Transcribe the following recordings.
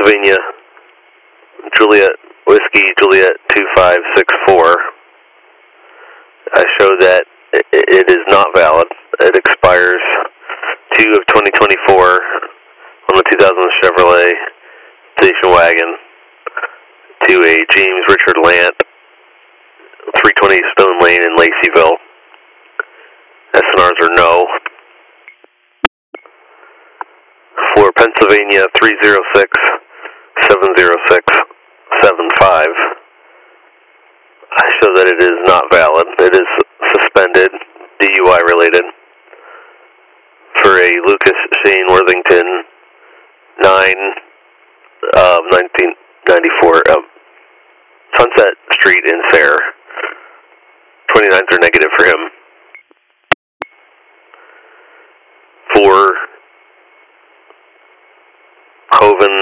Pennsylvania, Juliet, Whiskey, Juliet 2564. I show that it is not valid. It expires 2 of 2024 on the 2000 Chevrolet station wagon to a James Richard Lant, 320 Stone Lane in Laceyville. SNRs are no. For Pennsylvania 306-706-75, I show that it is not valid. It is suspended, DUI related, for a Lucas Shane Worthington 9 of 1994, Sunset Street in Sayre. 29s are negative for him. For Hoven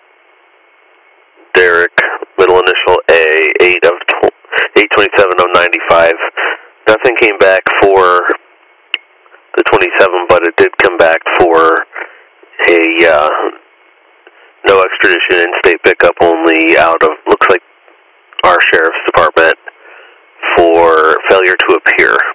Derek, middle initial A, 8/27/95. Nothing came back for the 27, but it did come back for a no extradition in-state pickup, only out of, looks like, our sheriff's department for failure to appear.